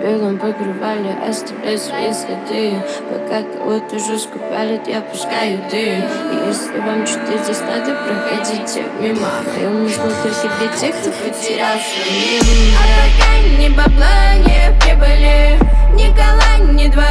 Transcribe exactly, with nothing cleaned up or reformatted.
белом покрывали, оставляй свои следы. Пока кого-то жестко палит, я пускаю дым. И если вам что-то здесь надо, проходите мимо. Моем нужно только для тех, кто потерялся. А пока ни бабла, ни прибыли, ни кола, ни два.